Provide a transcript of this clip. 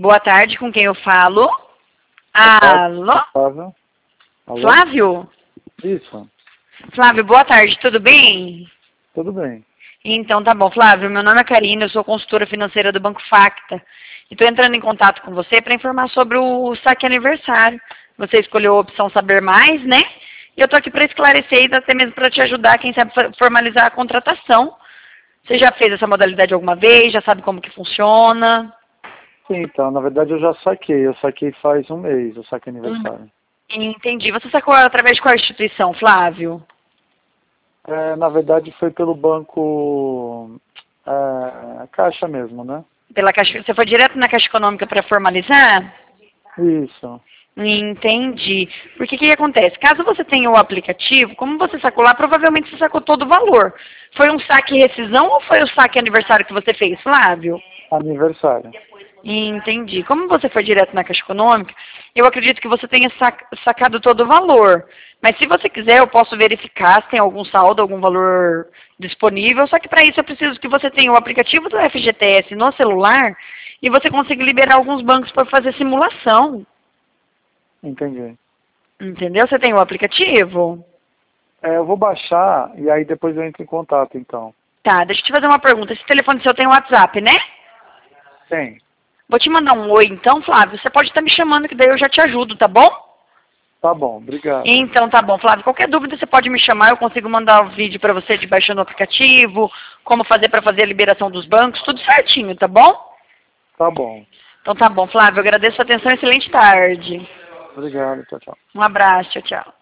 Boa tarde, com quem eu falo? Boa tarde, Alô? Flávio. Alô? Flávio? Isso, Flávio, boa tarde, tudo bem? tudo bem. Então tá bom, Flávio, meu nome é Karina, eu sou consultora financeira do Banco Facta. E estou entrando em contato com você para informar sobre o saque aniversário. Você escolheu a opção Saber Mais, né? E eu estou aqui para esclarecer e até mesmo para te ajudar, quem sabe, formalizar a contratação. Você já fez essa modalidade alguma vez? Já sabe como que funciona? Sim, então, na verdade eu saquei faz um mês, o saque Hum, aniversário. Entendi. Você sacou através de qual instituição, Flávio? Na verdade foi pelo banco Caixa mesmo, né? Pela Caixa, você foi direto na Caixa Econômica para formalizar? Isso, Entendi. Porque o que acontece? Caso você tenha o aplicativo, como você sacou lá, provavelmente você sacou todo o valor. Foi um saque rescisão ou foi o saque aniversário que você fez, Flávio? aniversário. Entendi. Como você foi direto na Caixa Econômica, eu acredito que você tenha sacado todo o valor. Mas se você quiser, eu posso verificar se tem algum saldo, algum valor disponível. Só que para isso eu preciso que você tenha o aplicativo do FGTS no celular e você consiga liberar alguns bancos para fazer simulação. Entendi. Entendeu? Você tem o aplicativo? Eu vou baixar e aí depois eu entro em contato, então. Tá, deixa eu te fazer uma pergunta. Esse telefone seu tem WhatsApp, né? Tem. Vou te mandar um oi então, Flávio. Você pode estar me chamando que daí eu já te ajudo, tá bom? Tá bom, obrigado. Então tá bom, Flávio. Qualquer dúvida você pode me chamar, eu consigo mandar o vídeo para você de baixando o aplicativo, como fazer para fazer a liberação dos bancos, tudo certinho, tá bom? Tá bom. Então tá bom, Flávio. Eu agradeço a atenção, excelente tarde. Obrigado, tchau, tchau. Um abraço, tchau, tchau.